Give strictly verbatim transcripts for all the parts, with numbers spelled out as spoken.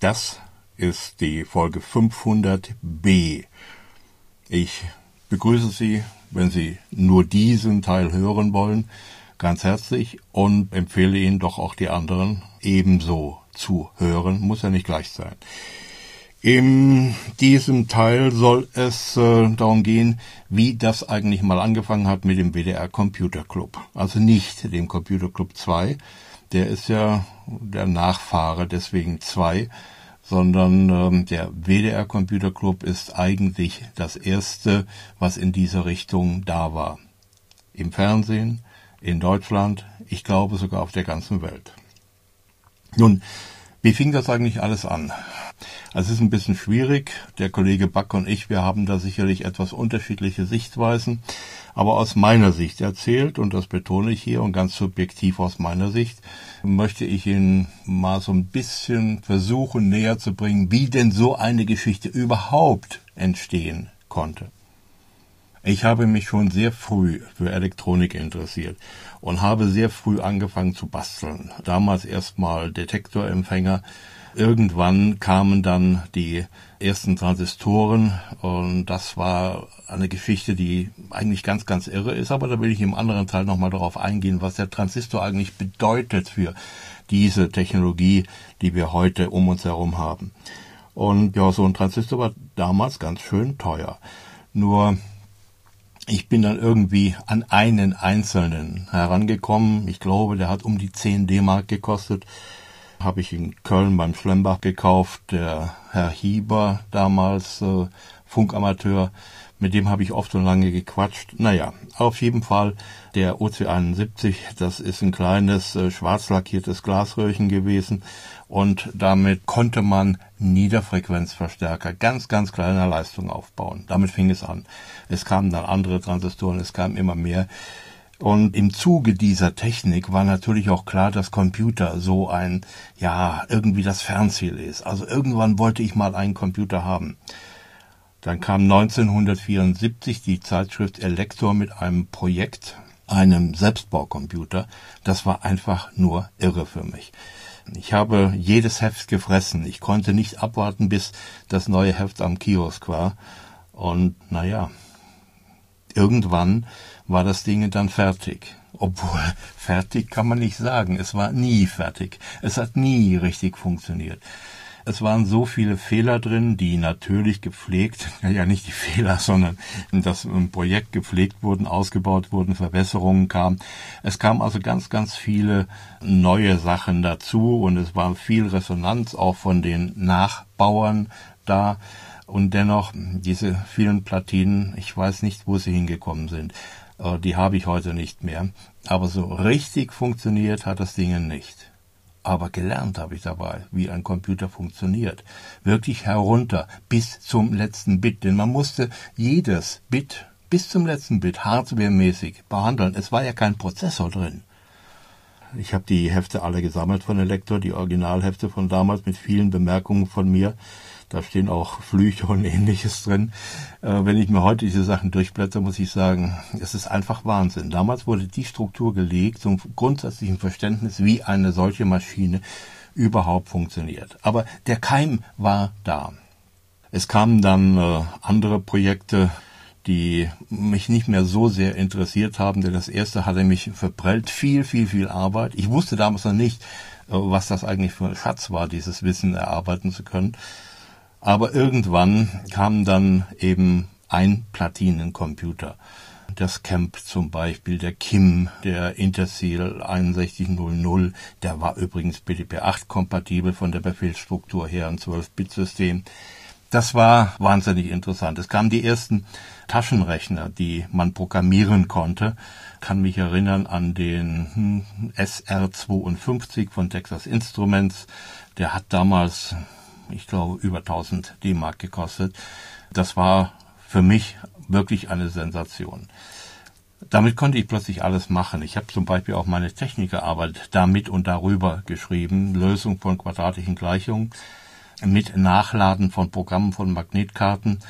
Das ist die Folge fünfhundert b. Ich begrüße Sie, wenn Sie nur diesen Teil hören wollen, ganz herzlich und empfehle Ihnen doch auch die anderen ebenso zu hören. Muss ja nicht gleich sein. In diesem Teil soll es äh, darum gehen, wie das eigentlich mal angefangen hat mit dem W D R Computer Club. Also nicht dem Computer Club zwei, der ist ja der Nachfahre, deswegen zwei, sondern ähm, der W D R Computer Club ist eigentlich das erste, was in dieser Richtung da war. Im Fernsehen, in Deutschland, ich glaube sogar auf der ganzen Welt. Nun, wie fing das eigentlich alles an? Also es ist ein bisschen schwierig. Der Kollege Back und ich, wir haben da sicherlich etwas unterschiedliche Sichtweisen. Aber aus meiner Sicht erzählt, und das betone ich hier und ganz subjektiv aus meiner Sicht, möchte ich Ihnen mal so ein bisschen versuchen näher zu bringen, wie denn so eine Geschichte überhaupt entstehen konnte. Ich habe mich schon sehr früh für Elektronik interessiert und habe sehr früh angefangen zu basteln. Damals erstmal Detektorempfänger. Irgendwann kamen dann die ersten Transistoren und das war eine Geschichte, die eigentlich ganz, ganz irre ist. Aber da will ich im anderen Teil nochmal darauf eingehen, was der Transistor eigentlich bedeutet für diese Technologie, die wir heute um uns herum haben. Und ja, so ein Transistor war damals ganz schön teuer. Nur ich bin dann irgendwie an einen einzelnen herangekommen. Ich glaube, der hat um die zehn D-Mark gekostet. Habe ich in Köln beim Schlembach gekauft. Der Herr Hieber, damals äh, Funkamateur, mit dem habe ich oft und lange gequatscht. Naja, auf jeden Fall der O C einundsiebzig, das ist ein kleines äh, schwarz lackiertes Glasröhrchen gewesen und damit konnte man Niederfrequenzverstärker ganz, ganz kleiner Leistung aufbauen. Damit fing es an. Es kamen dann andere Transistoren, es kamen immer mehr. Und im Zuge dieser Technik war natürlich auch klar, dass Computer so ein, ja, irgendwie das Fernziel ist. Also irgendwann wollte ich mal einen Computer haben. Dann kam neunzehnhundertvierundsiebzig die Zeitschrift Elektor mit einem Projekt, einem Selbstbaucomputer. Das war einfach nur irre für mich. Ich habe jedes Heft gefressen. Ich konnte nicht abwarten, bis das neue Heft am Kiosk war. Und naja, irgendwann war das Ding dann fertig. Obwohl, fertig kann man nicht sagen. Es war nie fertig. Es hat nie richtig funktioniert. Es waren so viele Fehler drin, die natürlich gepflegt, ja nicht die Fehler, sondern dass im Projekt gepflegt wurden, ausgebaut wurden, Verbesserungen kamen. Es kamen also ganz, ganz viele neue Sachen dazu und es war viel Resonanz auch von den Nachbauern da. Und dennoch, diese vielen Platinen, ich weiß nicht, wo sie hingekommen sind, die habe ich heute nicht mehr. Aber so richtig funktioniert hat das Ding nicht. Aber gelernt habe ich dabei, wie ein Computer funktioniert. Wirklich herunter bis zum letzten Bit. Denn man musste jedes Bit bis zum letzten Bit hardwaremäßig behandeln. Es war ja kein Prozessor drin. Ich habe die Hefte alle gesammelt von Elektor, die Originalhefte von damals mit vielen Bemerkungen von mir. Da stehen auch Flüche und Ähnliches drin. Äh, wenn ich mir heute diese Sachen durchblätter, muss ich sagen, es ist einfach Wahnsinn. Damals wurde die Struktur gelegt zum grundsätzlichen Verständnis, wie eine solche Maschine überhaupt funktioniert. Aber der Keim war da. Es kamen dann äh, andere Projekte, die mich nicht mehr so sehr interessiert haben, denn das erste hatte mich verprellt. Viel, viel, viel Arbeit. Ich wusste damals noch nicht, äh, was das eigentlich für ein Schatz war, dieses Wissen erarbeiten zu können. Aber irgendwann kam dann eben ein Platinencomputer. Das Camp zum Beispiel, der Kim, der Intersil einundsechzig null null, der war übrigens B D P acht kompatibel von der Befehlsstruktur her, ein zwölf Bit System. Das war wahnsinnig interessant. Es kamen die ersten Taschenrechner, die man programmieren konnte. Ich kann mich erinnern an den S R zweiundfünfzig von Texas Instruments. Der hat damals, ich glaube, über tausend D-Mark gekostet. Das war für mich wirklich eine Sensation. Damit konnte ich plötzlich alles machen. Ich habe zum Beispiel auch meine Technikerarbeit damit und darüber geschrieben. Lösung von quadratischen Gleichungen mit Nachladen von Programmen von Magnetkarten.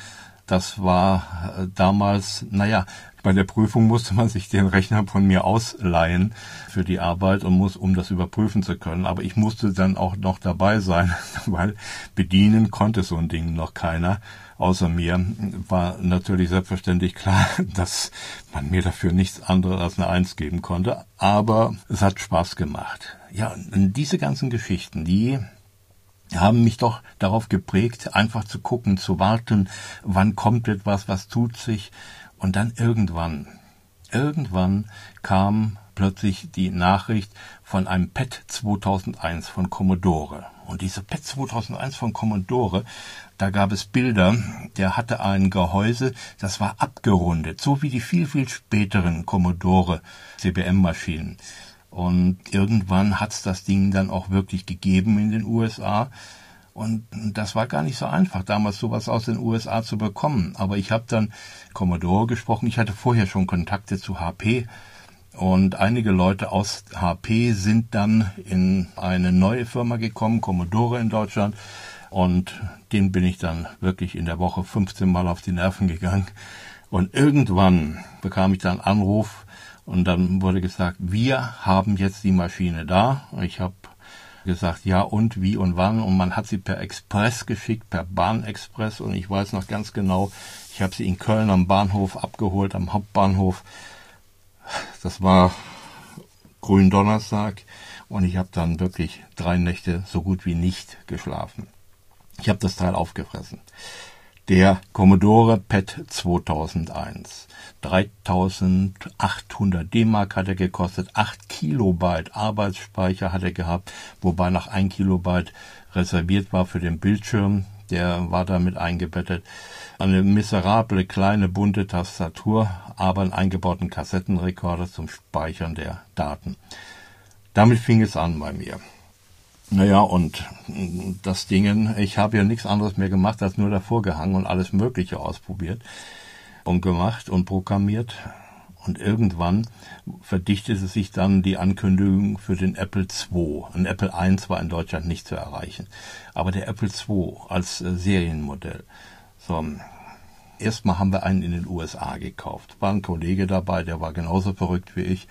Das war äh, damals, naja, bei der Prüfung musste man sich den Rechner von mir ausleihen für die Arbeit und muss, um das überprüfen zu können. Aber ich musste dann auch noch dabei sein, weil bedienen konnte so ein Ding noch keiner. Außer mir war natürlich selbstverständlich klar, dass man mir dafür nichts anderes als eine Eins geben konnte. Aber es hat Spaß gemacht. Ja, und diese ganzen Geschichten, die haben mich doch darauf geprägt, einfach zu gucken, zu warten, wann kommt etwas, was tut sich. Und dann irgendwann, irgendwann kam plötzlich die Nachricht von einem P E T zweitausendeins von Commodore. Und diese P E T zweitausendeins von Commodore, da gab es Bilder, der hatte ein Gehäuse, das war abgerundet, so wie die viel, viel späteren Commodore C B M-Maschinen. Und irgendwann hat's das Ding dann auch wirklich gegeben in den U S A. Und das war gar nicht so einfach, damals sowas aus den U S A zu bekommen. Aber ich habe dann Commodore gesprochen. Ich hatte vorher schon Kontakte zu H P. Und einige Leute aus H P sind dann in eine neue Firma gekommen, Commodore in Deutschland. Und denen bin ich dann wirklich in der Woche fünfzehn Mal auf die Nerven gegangen. Und irgendwann bekam ich dann einen Anruf und dann wurde gesagt, wir haben jetzt die Maschine da. Ich habe gesagt, ja und, wie und wann. Und man hat sie per Express geschickt, per Bahnexpress. Und ich weiß noch ganz genau, ich habe sie in Köln am Bahnhof abgeholt, am Hauptbahnhof. Das war Gründonnerstag. Und ich habe dann wirklich drei Nächte so gut wie nicht geschlafen. Ich habe das Teil aufgefressen. Der Commodore P E T zweitausendeins. dreitausendachthundert D-Mark hat er gekostet, acht Kilobyte Arbeitsspeicher hat er gehabt, wobei noch ein Kilobyte reserviert war für den Bildschirm, der war damit eingebettet. Eine miserable, kleine, bunte Tastatur, aber einen eingebauten Kassettenrekorder zum Speichern der Daten. Damit fing es an bei mir. Naja, und das Ding, ich habe ja nichts anderes mehr gemacht, als nur davor gehangen und alles Mögliche ausprobiert und gemacht und programmiert. Und irgendwann verdichtete sich dann die Ankündigung für den Apple zwei. Ein Apple eins war in Deutschland nicht zu erreichen. Aber der Apple zwei als Serienmodell. So, erstmal haben wir einen in den U S A gekauft. War ein Kollege dabei, der war genauso verrückt wie ich.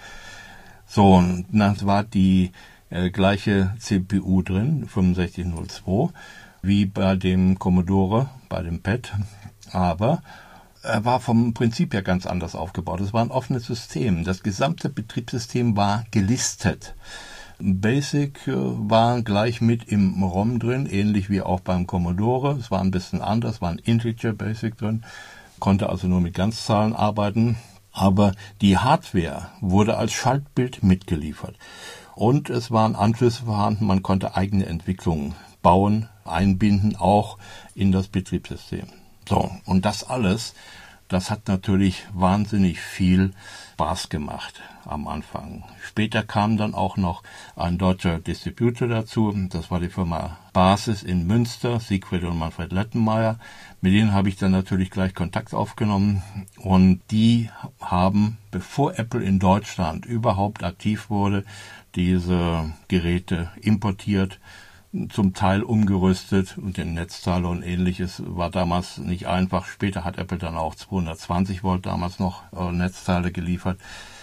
So, und dann war die äh, gleiche C P U drin, fünfundsechzig null zwei, wie bei dem Commodore, bei dem P E T. Aber er war vom Prinzip her ganz anders aufgebaut. Es war ein offenes System. Das gesamte Betriebssystem war gelistet. Basic äh, war gleich mit im ROM drin, ähnlich wie auch beim Commodore. Es war ein bisschen anders, war ein Integer Basic drin, konnte also nur mit Ganzzahlen arbeiten. Aber die Hardware wurde als Schaltbild mitgeliefert. Und es waren Anschlüsse vorhanden, man konnte eigene Entwicklungen bauen, einbinden, auch in das Betriebssystem. So, und das alles, das hat natürlich wahnsinnig viel Spaß gemacht am Anfang. Später kam dann auch noch ein deutscher Distributor dazu, das war die Firma Basis in Münster, Siegfried und Manfred Lettenmeier. Mit denen habe ich dann natürlich gleich Kontakt aufgenommen und die haben, bevor Apple in Deutschland überhaupt aktiv wurde, diese Geräte importiert, zum Teil umgerüstet und den Netzteiler und ähnliches war damals nicht einfach. Später hat Apple dann auch zweihundertzwanzig Volt damals noch äh, Netzteile geliefert.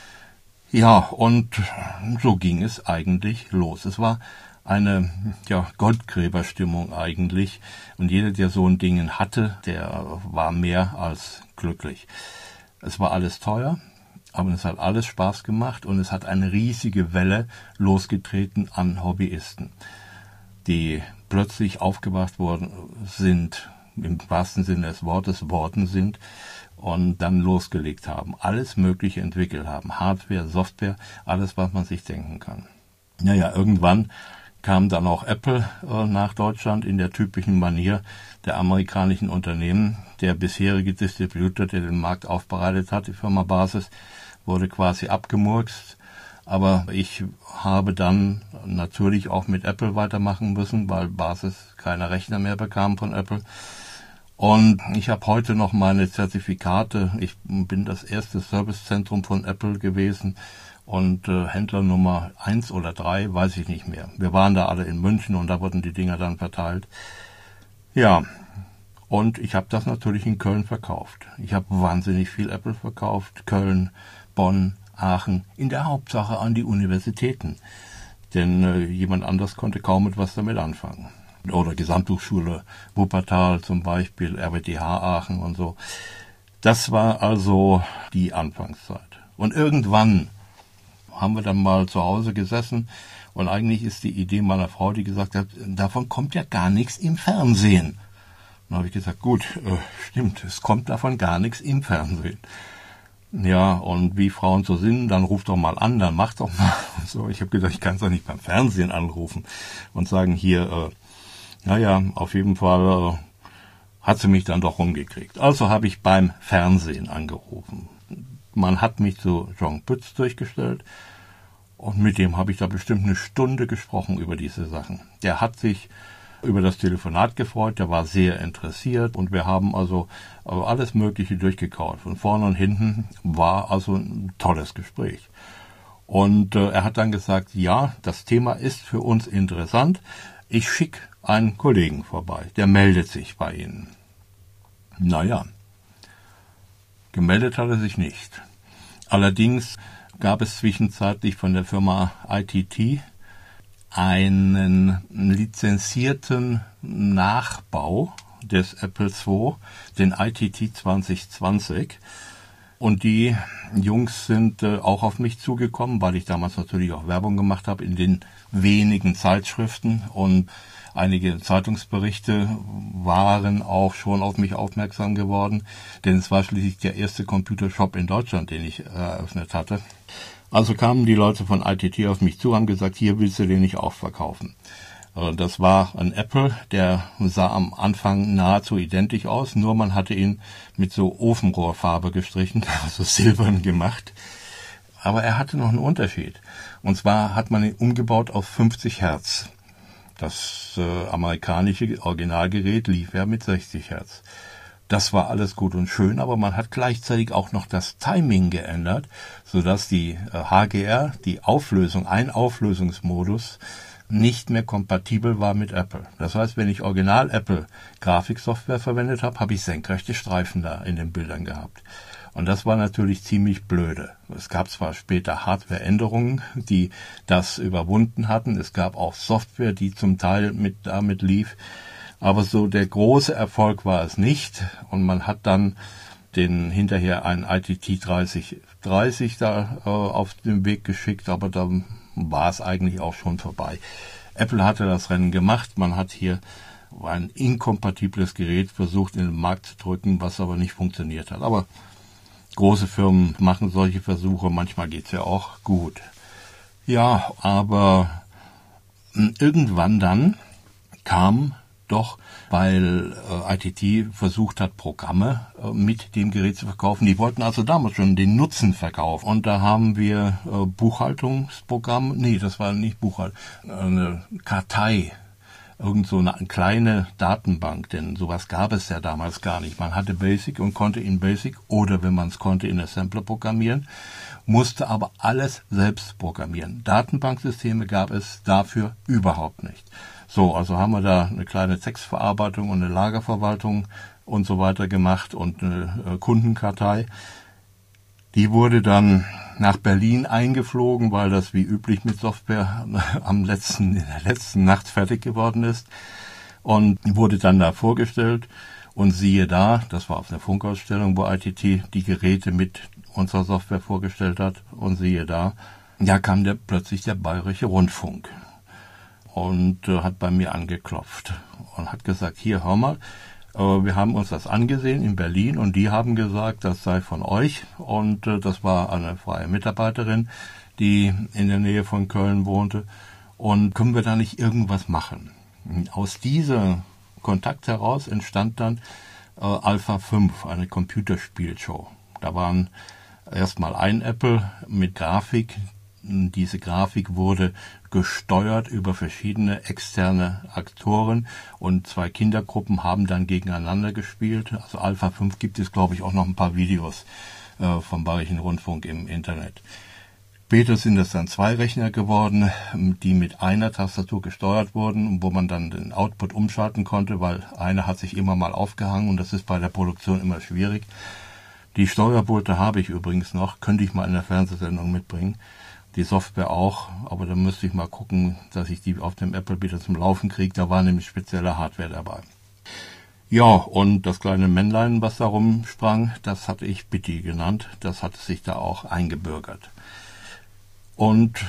Ja, und so ging es eigentlich los. Es war eine ja, Goldgräberstimmung eigentlich und jeder, der so ein Ding hatte, der war mehr als glücklich. Es war alles teuer, aber es hat alles Spaß gemacht und es hat eine riesige Welle losgetreten an Hobbyisten, die plötzlich aufgewacht worden sind, im wahrsten Sinne des Wortes, worden sind und dann losgelegt haben, alles Mögliche entwickelt haben, Hardware, Software, alles, was man sich denken kann. Naja, irgendwann kam dann auch Apple äh, nach Deutschland in der typischen Manier der amerikanischen Unternehmen. Der bisherige Distributor, der den Markt aufbereitet hat, die Firma Basis, wurde quasi abgemurkst. Aber ich habe dann natürlich auch mit Apple weitermachen müssen, weil Basis keine Rechner mehr bekam von Apple. Und ich habe heute noch meine Zertifikate. Ich bin das erste Servicezentrum von Apple gewesen und äh, Händler Nummer eins oder drei, weiß ich nicht mehr. Wir waren da alle in München und da wurden die Dinger dann verteilt. Ja, Und ich habe das natürlich in Köln verkauft. Ich habe wahnsinnig viel Apple verkauft. Köln, Bonn, Aachen, in der Hauptsache an die Universitäten. Denn äh, jemand anders konnte kaum etwas damit anfangen. Oder Gesamthochschule Wuppertal zum Beispiel, R W T H Aachen und so. Das war also die Anfangszeit. Und irgendwann haben wir dann mal zu Hause gesessen und eigentlich ist die Idee meiner Frau, die gesagt hat, davon kommt ja gar nichts im Fernsehen. Dann habe ich gesagt, gut, äh, stimmt, es kommt davon gar nichts im Fernsehen. Ja, und wie Frauen so sind, dann ruft doch mal an, dann macht doch mal. Und so, ich habe gedacht, ich kann es doch nicht beim Fernsehen anrufen und sagen, hier, äh, naja, auf jeden Fall äh, hat sie mich dann doch rumgekriegt. Also habe ich beim Fernsehen angerufen. Man hat mich zu John Pütz durchgestellt und mit dem habe ich da bestimmt eine Stunde gesprochen über diese Sachen. Der hat sich über das Telefonat gefreut, der war sehr interessiert und wir haben also alles Mögliche durchgekaut. Von vorne und hinten war also ein tolles Gespräch. Und äh, er hat dann gesagt, ja, das Thema ist für uns interessant, ich schicke einen Kollegen vorbei, der meldet sich bei Ihnen. Naja, gemeldet hat er sich nicht. Allerdings gab es zwischenzeitlich von der Firma I T T einen lizenzierten Nachbau des Apple zwei, den I T T zwanzig zwanzig. Und die Jungs sind äh, auch auf mich zugekommen, weil ich damals natürlich auch Werbung gemacht habe in den wenigen Zeitschriften. Und einige Zeitungsberichte waren auch schon auf mich aufmerksam geworden, denn es war schließlich der erste Computershop in Deutschland, den ich eröffnet hatte. Also kamen die Leute von I T T auf mich zu, haben gesagt, hier willst du den nicht auch verkaufen. Das war ein Apple, der sah am Anfang nahezu identisch aus, nur man hatte ihn mit so Ofenrohrfarbe gestrichen, also silbern gemacht. Aber er hatte noch einen Unterschied. Und zwar hat man ihn umgebaut auf fünfzig Hertz. Das äh, amerikanische Originalgerät lief ja mit sechzig Hertz. Das war alles gut und schön, aber man hat gleichzeitig auch noch das Timing geändert, sodass die äh, H G R, die Auflösung, ein Auflösungsmodus, nicht mehr kompatibel war mit Apple. Das heißt, wenn ich Original Apple Grafiksoftware verwendet habe, habe ich senkrechte Streifen da in den Bildern gehabt. Und das war natürlich ziemlich blöde. Es gab zwar später Hardware-Änderungen, die das überwunden hatten. Es gab auch Software, die zum Teil mit damit lief. Aber so der große Erfolg war es nicht. Und man hat dann den hinterher einen I T T dreißig dreißig da äh, auf den Weg geschickt, aber dann war es eigentlich auch schon vorbei. Apple hatte das Rennen gemacht. Man hat hier ein inkompatibles Gerät versucht in den Markt zu drücken, was aber nicht funktioniert hat. Aber große Firmen machen solche Versuche, manchmal geht's ja auch gut. Ja, aber irgendwann dann kam doch, weil äh, I T T versucht hat, Programme äh, mit dem Gerät zu verkaufen. Die wollten also damals schon den Nutzen verkaufen. Und da haben wir äh, Buchhaltungsprogramm, nee, das war nicht Buchhaltung, eine Kartei, irgend so eine kleine Datenbank, denn sowas gab es ja damals gar nicht. Man hatte Basic und konnte in Basic oder, wenn man es konnte, in Assembler programmieren, musste aber alles selbst programmieren. Datenbanksysteme gab es dafür überhaupt nicht. So, also haben wir da eine kleine Textverarbeitung und eine Lagerverwaltung und so weiter gemacht und eine äh, Kundenkartei. Die wurde dann nach Berlin eingeflogen, weil das wie üblich mit Software am letzten, in der letzten Nacht fertig geworden ist und wurde dann da vorgestellt und siehe da, das war auf einer Funkausstellung, wo I T T die Geräte mit unserer Software vorgestellt hat und siehe da, da kam der, plötzlich der Bayerische Rundfunk und äh, hat bei mir angeklopft und hat gesagt, hier, hör mal, äh, wir haben uns das angesehen in Berlin und die haben gesagt, das sei von euch und äh, das war eine freie Mitarbeiterin, die in der Nähe von Köln wohnte und können wir da nicht irgendwas machen? Aus diesem Kontakt heraus entstand dann äh, Alpha fünf, eine Computerspielshow. Da waren erstmal ein Apple mit Grafik. Diese Grafik wurde gesteuert über verschiedene externe Aktoren und zwei Kindergruppen haben dann gegeneinander gespielt. Also Alpha fünf gibt es, glaube ich, auch noch ein paar Videos äh, vom Bayerischen Rundfunk im Internet. Später sind es dann zwei Rechner geworden, die mit einer Tastatur gesteuert wurden, wo man dann den Output umschalten konnte, weil einer hat sich immer mal aufgehangen und das ist bei der Produktion immer schwierig. Die Steuerpulte habe ich übrigens noch, könnte ich mal in der Fernsehsendung mitbringen. Die Software auch, aber da müsste ich mal gucken, dass ich die auf dem Apple wieder zum Laufen kriege. Da war nämlich spezielle Hardware dabei. Ja, und das kleine Männlein, was da rumsprang, das hatte ich Bitty genannt. Das hatte sich da auch eingebürgert. Und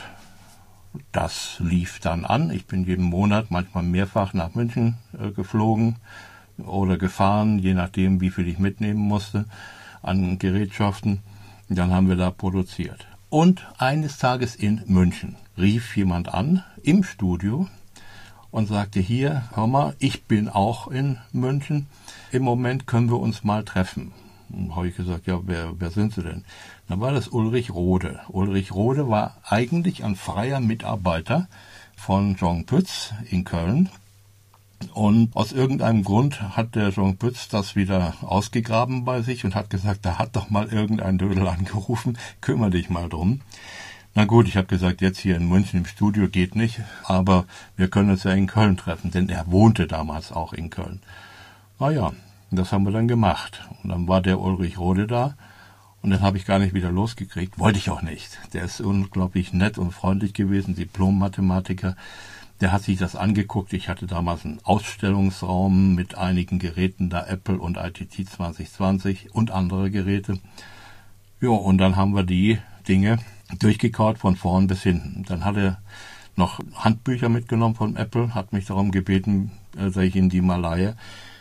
das lief dann an. Ich bin jeden Monat, manchmal mehrfach nach München äh, geflogen oder gefahren, je nachdem, wie viel ich mitnehmen musste an Gerätschaften. Und dann haben wir da produziert. Und eines Tages in München rief jemand an im Studio und sagte, hier, hör mal, ich bin auch in München. Im Moment können wir uns mal treffen. Dann habe ich gesagt, ja, wer, wer sind Sie denn? Dann war das Ulrich Rode. Ulrich Rode war eigentlich ein freier Mitarbeiter von Jean Pütz in Köln. Und aus irgendeinem Grund hat der Jean Pütz das wieder ausgegraben bei sich und hat gesagt, da hat doch mal irgendein Dödel angerufen, kümmere dich mal drum. Na gut, ich habe gesagt, jetzt hier in München im Studio geht nicht, aber wir können uns ja in Köln treffen, denn er wohnte damals auch in Köln. Na ja, das haben wir dann gemacht. Und dann war der Ulrich Rode da und den habe ich gar nicht wieder losgekriegt, wollte ich auch nicht. Der ist unglaublich nett und freundlich gewesen, Diplom-Mathematiker. Der hat sich das angeguckt. Ich hatte damals einen Ausstellungsraum mit einigen Geräten, da Apple und I T T zwanzig zwanzig und andere Geräte. Ja, und dann haben wir die Dinge durchgekaut von vorn bis hinten. Dann hat er noch Handbücher mitgenommen von Apple, hat mich darum gebeten, dass ich ihm die mal leihe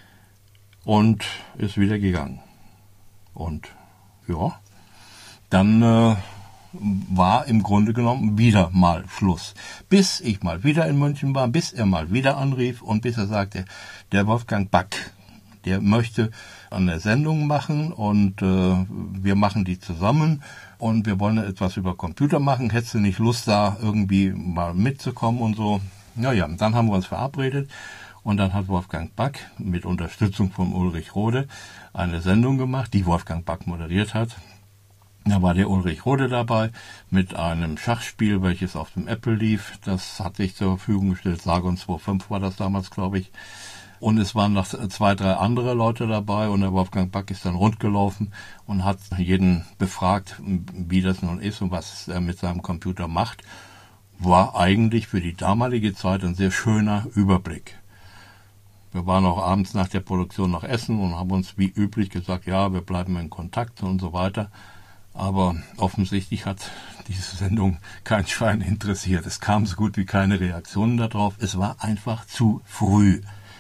und ist wieder gegangen. Und ja, dann äh, war im Grunde genommen wieder mal Schluss. Bis ich mal wieder in München war, bis er mal wieder anrief und bis er sagte, der Wolfgang Back, der möchte eine Sendung machen und äh, wir machen die zusammen und wir wollen etwas über Computer machen. Hättest du nicht Lust, da irgendwie mal mitzukommen und so? Naja, dann haben wir uns verabredet und dann hat Wolfgang Back mit Unterstützung von Ulrich Rode eine Sendung gemacht, die Wolfgang Back moderiert hat. Da war der Ulrich Rode dabei mit einem Schachspiel, welches auf dem Apple lief. Das hatte ich zur Verfügung gestellt. Sargon zwei Punkt fünf war das damals, glaube ich. Und es waren noch zwei, drei andere Leute dabei. Und der Wolfgang Back ist dann rundgelaufen und hat jeden befragt, wie das nun ist und was er mit seinem Computer macht. War eigentlich für die damalige Zeit ein sehr schöner Überblick. Wir waren auch abends nach der Produktion noch essen und haben uns wie üblich gesagt, ja, wir bleiben in Kontakt und so weiter. Aber offensichtlich hat diese Sendung kein Schwein interessiert. Es kam so gut wie keine Reaktionen darauf. Es war einfach zu früh.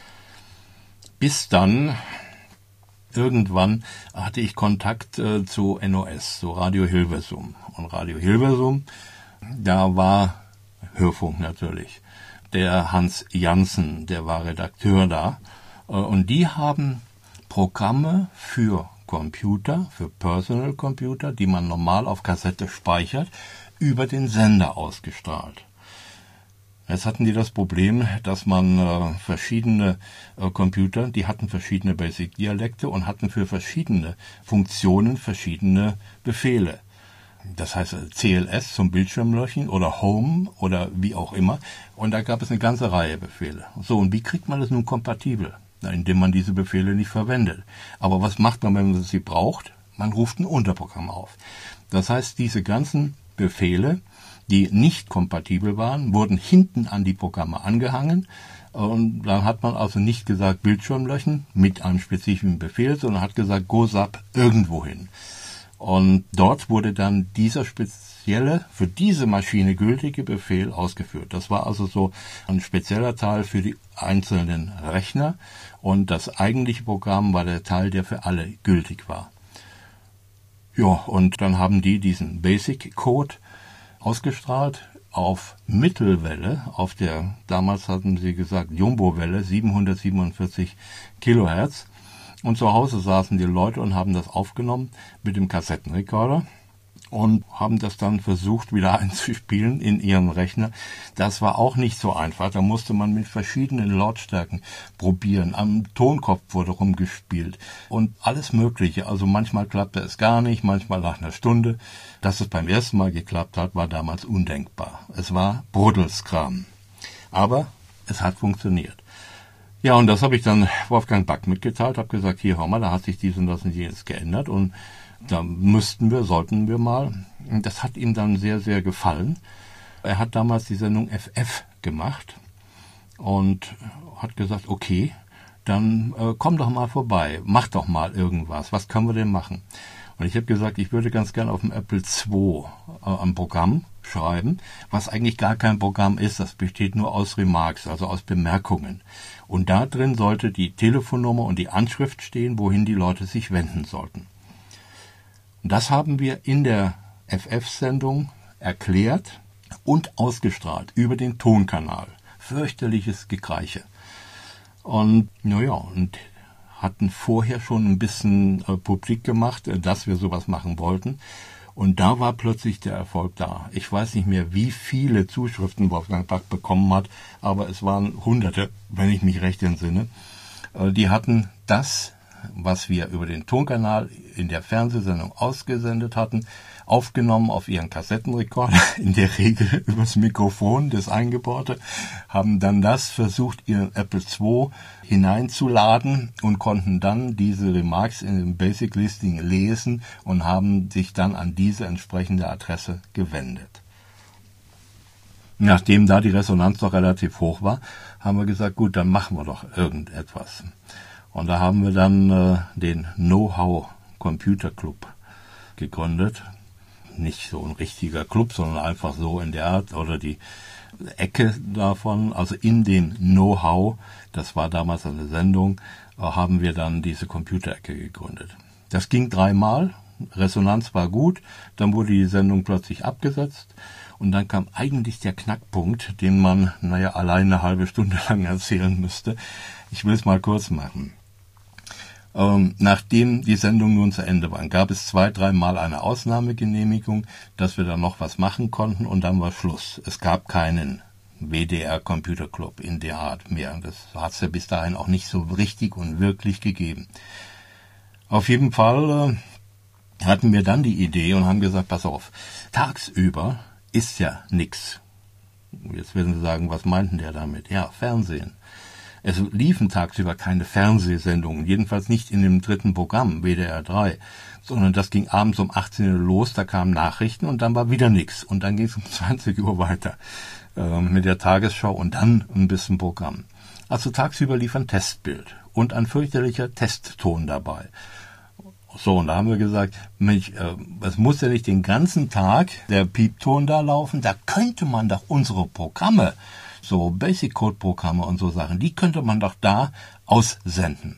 Bis dann, irgendwann hatte ich Kontakt äh, zu N O S, zu Radio Hilversum. Und Radio Hilversum, da war Hörfunk natürlich. Der Hans Janssen, der war Redakteur da. Äh, und die haben Programme für Computer, für Personal Computer, die man normal auf Kassette speichert, über den Sender ausgestrahlt. Jetzt hatten die das Problem, dass man äh, verschiedene äh, Computer, die hatten verschiedene Basic-Dialekte und hatten für verschiedene Funktionen verschiedene Befehle. Das heißt C L S zum Bildschirmlöschen oder Home oder wie auch immer. Und da gab es eine ganze Reihe Befehle. So, und wie kriegt man das nun kompatibel? Indem man diese Befehle nicht verwendet. Aber was macht man, wenn man sie braucht? Man ruft ein Unterprogramm auf. Das heißt, diese ganzen Befehle, die nicht kompatibel waren, wurden hinten an die Programme angehangen. Und dann hat man also nicht gesagt Bildschirm löschen mit einem spezifischen Befehl, sondern hat gesagt Go Zap irgendwo hin. Und dort wurde dann dieser spezielle, für diese Maschine gültige Befehl ausgeführt. Das war also so ein spezieller Teil für die einzelnen Rechner. Und das eigentliche Programm war der Teil, der für alle gültig war. Ja, und dann haben die diesen Basic-Code ausgestrahlt auf Mittelwelle, auf der, damals hatten sie gesagt, Jumbo-Welle, siebenhundertsiebenundvierzig Kilohertz. Und zu Hause saßen die Leute und haben das aufgenommen mit dem Kassettenrekorder. und haben das dann versucht, wieder einzuspielen in ihren Rechner. Das war auch nicht so einfach. Da musste man mit verschiedenen Lautstärken probieren. Am Tonkopf wurde rumgespielt und alles Mögliche. Also manchmal klappte es gar nicht, manchmal nach einer Stunde. Dass es beim ersten Mal geklappt hat, war damals undenkbar. Es war Brodelskram. Aber es hat funktioniert. Ja, und das habe ich dann Wolfgang Back mitgeteilt, habe gesagt, hier, hör mal, da hat sich dies und das und jenes geändert und da müssten wir, sollten wir mal. Und das hat ihm dann sehr, sehr gefallen. Er hat damals die Sendung F F gemacht und hat gesagt, okay, dann äh, komm doch mal vorbei, mach doch mal irgendwas, was können wir denn machen? Und ich habe gesagt, ich würde ganz gern auf dem Apple zwei äh, ein Programm schreiben, was eigentlich gar kein Programm ist, das besteht nur aus Remarks, also aus Bemerkungen. Und da drin sollte die Telefonnummer und die Anschrift stehen, wohin die Leute sich wenden sollten. Und das haben wir in der F F-Sendung erklärt und ausgestrahlt über den Tonkanal. Fürchterliches Gekreiche. Und naja, und hatten vorher schon ein bisschen äh, publik gemacht, äh, dass wir sowas machen wollten. Und da war plötzlich der Erfolg da. Ich weiß nicht mehr, wie viele Zuschriften Wolfgang Back bekommen hat, aber es waren Hunderte, wenn ich mich recht entsinne. Äh, die hatten das, was wir über den Tonkanal in der Fernsehsendung ausgesendet hatten, aufgenommen auf ihren Kassettenrekorder, in der Regel übers Mikrofon, das Eingebaute, haben dann das versucht, ihren Apple zwei hineinzuladen und konnten dann diese Remarks in dem Basic Listing lesen und haben sich dann an diese entsprechende Adresse gewendet. Nachdem da die Resonanz doch relativ hoch war, haben wir gesagt, gut, dann machen wir doch irgendetwas. Und da haben wir dann äh, den Know-how Computer Club gegründet. Nicht so ein richtiger Club, sondern einfach so in der Art oder die Ecke davon, also in dem Know-how, das war damals eine Sendung, äh, haben wir dann diese Computerecke gegründet. Das ging dreimal, Resonanz war gut, dann wurde die Sendung plötzlich abgesetzt und dann kam eigentlich der Knackpunkt, den man, naja, alleine eine halbe Stunde lang erzählen müsste. Ich will es mal kurz machen. Ähm, nachdem die Sendung nun zu Ende war, gab es zwei, dreimal eine Ausnahmegenehmigung, dass wir da noch was machen konnten und dann war Schluss. Es gab keinen W D R Computer Club in der Art mehr. Das hat es ja bis dahin auch nicht so richtig und wirklich gegeben. Auf jeden Fall äh, hatten wir dann die Idee und haben gesagt, pass auf, tagsüber ist ja nix. Jetzt werden Sie sagen, was meinten der damit? Ja, Fernsehen. Es liefen tagsüber keine Fernsehsendungen, jedenfalls nicht in dem dritten Programm, W D R drei, sondern das ging abends um achtzehn Uhr los, da kamen Nachrichten und dann war wieder nichts. Und dann ging es um zwanzig Uhr weiter äh, mit der Tagesschau und dann ein bisschen Programm. Also tagsüber lief ein Testbild und ein fürchterlicher Testton dabei. So, und da haben wir gesagt, Mensch, äh, es muss ja nicht den ganzen Tag der Piepton da laufen, da könnte man doch unsere Programme, so Basic-Code-Programme und so Sachen, die könnte man doch da aussenden.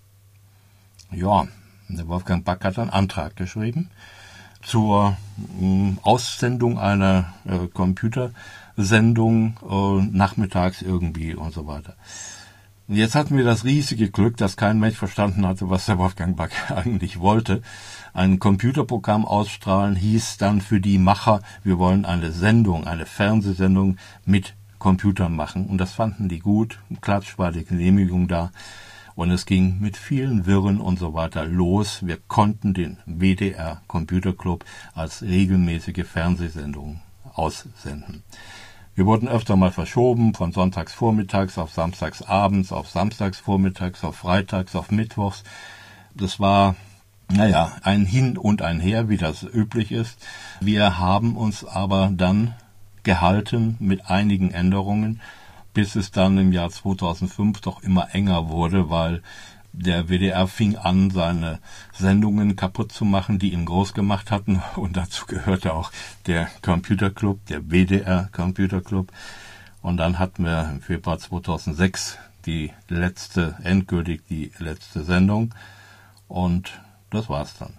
Ja, der Wolfgang Back hat einen Antrag geschrieben zur äh, Aussendung einer äh, Computersendung äh, nachmittags irgendwie und so weiter. Und jetzt hatten wir das riesige Glück, dass kein Mensch verstanden hatte, was der Wolfgang Back eigentlich wollte. Ein Computerprogramm ausstrahlen hieß dann für die Macher, wir wollen eine Sendung, eine Fernsehsendung mit Computern machen. Und das fanden die gut. Klatsch war die Genehmigung da. Und es ging mit vielen Wirren und so weiter los. Wir konnten den W D R Computer Club als regelmäßige Fernsehsendung aussenden. Wir wurden öfter mal verschoben, von sonntags vormittags auf samstags abends, auf samstags vormittags, auf freitags, auf mittwochs. Das war, naja, ein Hin und ein Her, wie das üblich ist. Wir haben uns aber dann gehalten mit einigen Änderungen, bis es dann im Jahr zweitausendfünf doch immer enger wurde, weil der W D R fing an, seine Sendungen kaputt zu machen, die ihn groß gemacht hatten. Und dazu gehörte auch der Computer Club, der W D R Computer Club. Und dann hatten wir im Februar zweitausendsechs die letzte, endgültig die letzte Sendung. Und das war's dann.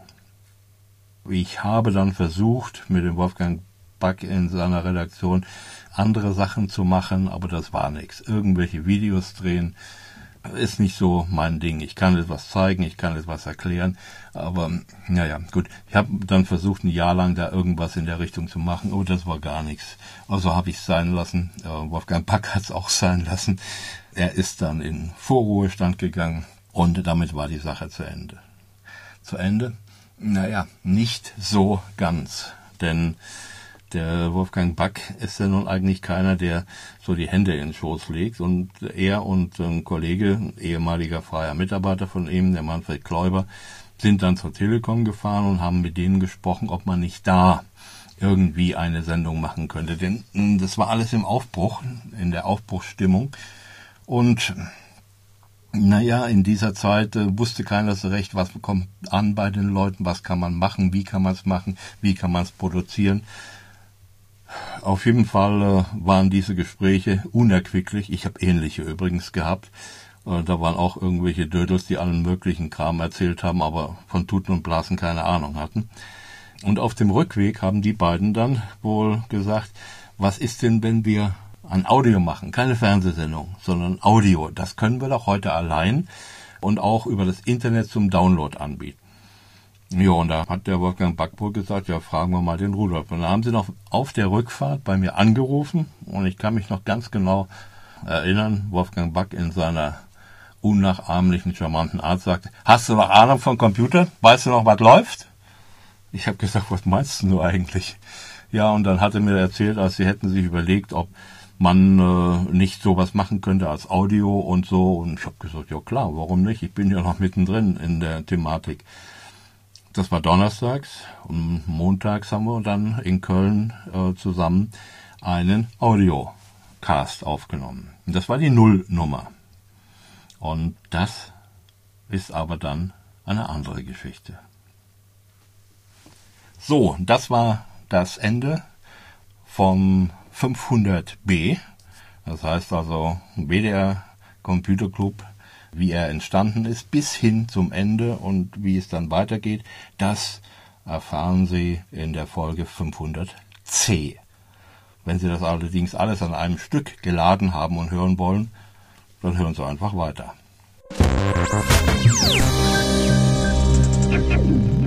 Ich habe dann versucht, mit dem Wolfgang Back in seiner Redaktion andere Sachen zu machen, aber das war nichts. Irgendwelche Videos drehen, ist nicht so mein Ding. Ich kann etwas zeigen, ich kann etwas erklären, aber naja, gut. Ich habe dann versucht, ein Jahr lang da irgendwas in der Richtung zu machen, aber das war gar nichts. Also habe ich es sein lassen. Wolfgang Back hat es auch sein lassen. Er ist dann in Vorruhestand gegangen und damit war die Sache zu Ende. Zu Ende? Naja, nicht so ganz, denn der Wolfgang Back ist ja nun eigentlich keiner, der so die Hände in den Schoß legt. Und er und ein Kollege, ein ehemaliger freier Mitarbeiter von ihm, der Manfred Kläuber, sind dann zur Telekom gefahren und haben mit denen gesprochen, ob man nicht da irgendwie eine Sendung machen könnte. Denn das war alles im Aufbruch, in der Aufbruchsstimmung. Und naja, in dieser Zeit äh, wusste keiner so recht, was kommt an bei den Leuten, was kann man machen, wie kann man es machen, wie kann man es produzieren. Auf jeden Fall äh, waren diese Gespräche unerquicklich. Ich habe ähnliche übrigens gehabt. Äh, da waren auch irgendwelche Dödels, die allen möglichen Kram erzählt haben, aber von Tuten und Blasen keine Ahnung hatten. Und auf dem Rückweg haben die beiden dann wohl gesagt, was ist denn, wenn wir ein Audio machen? Keine Fernsehsendung, sondern Audio. Das können wir doch heute allein und auch über das Internet zum Download anbieten. Ja, und da hat der Wolfgang Back wohl gesagt, ja, fragen wir mal den Rudolf. Und da haben sie noch auf der Rückfahrt bei mir angerufen und ich kann mich noch ganz genau erinnern, Wolfgang Back in seiner unnachahmlichen, charmanten Art sagte, hast du noch Ahnung von Computer? Weißt du noch, was läuft? Ich habe gesagt, was meinst du nur eigentlich? Ja, und dann hat er mir erzählt, als sie hätten sich überlegt, ob man äh, nicht sowas machen könnte als Audio und so. Und ich habe gesagt, ja klar, warum nicht? Ich bin ja noch mittendrin in der Thematik. Das war donnerstags und montags haben wir dann in Köln äh, zusammen einen Audiocast aufgenommen. Und das war die Nullnummer. Und das ist aber dann eine andere Geschichte. So, das war das Ende vom fünfhundert B. Das heißt also W D R Computer Club, wie er entstanden ist, bis hin zum Ende und wie es dann weitergeht, das erfahren Sie in der Folge fünfhundert C. Wenn Sie das allerdings alles an einem Stück geladen haben und hören wollen, dann hören Sie einfach weiter.